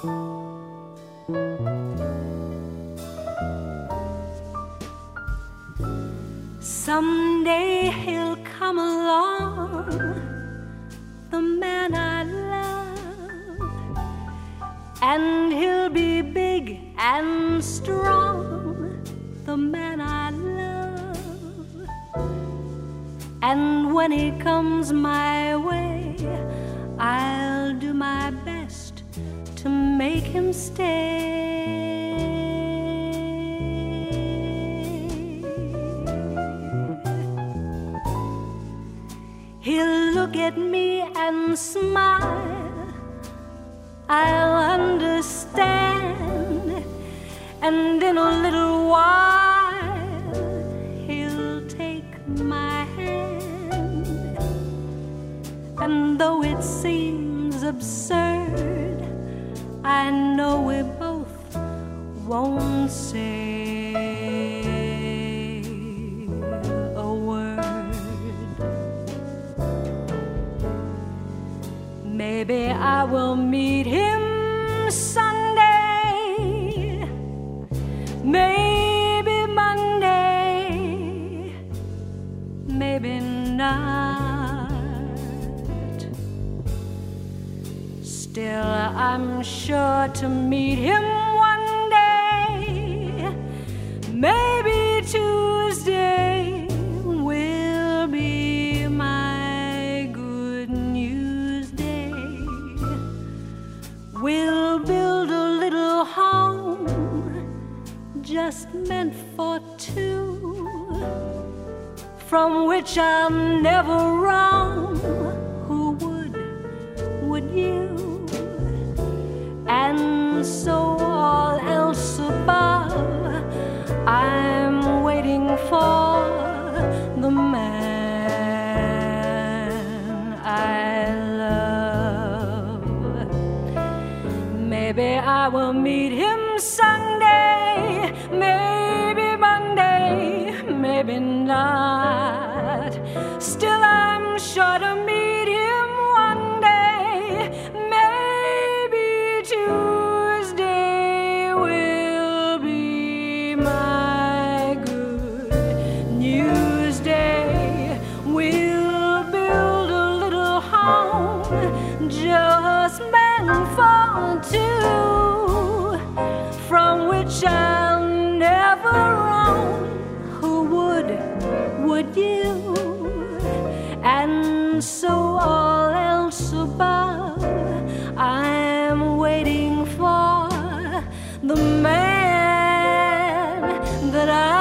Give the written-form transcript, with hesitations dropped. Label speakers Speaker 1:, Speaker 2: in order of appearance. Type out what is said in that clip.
Speaker 1: Someday he'll come along, the man I love, and he'll be big and strong, the man I love. And when he comes my way, I'll do my best to make him stay. He'll look at me and smile, I'll understand, and in a little while he'll take my hand. And though it seems absurd, I know we both won't say a word. Maybe I will meet him Sunday, maybe Monday, maybe not. Still, I'm sure to meet him one day. Maybe Tuesday will be my good news day. We'll build a little home just meant for two, from which I'll never roam. Who would you? And so all else above, I'm waiting for the man I love. Maybe I will meet him Sunday, maybe Monday, maybe not. Still, I'm sure to meet him one day. Maybe Tuesday will be my good news day. We'll build a little home just meant for two, from which I'll never roam. Who would you? And so all else above, I'm waiting for the man that I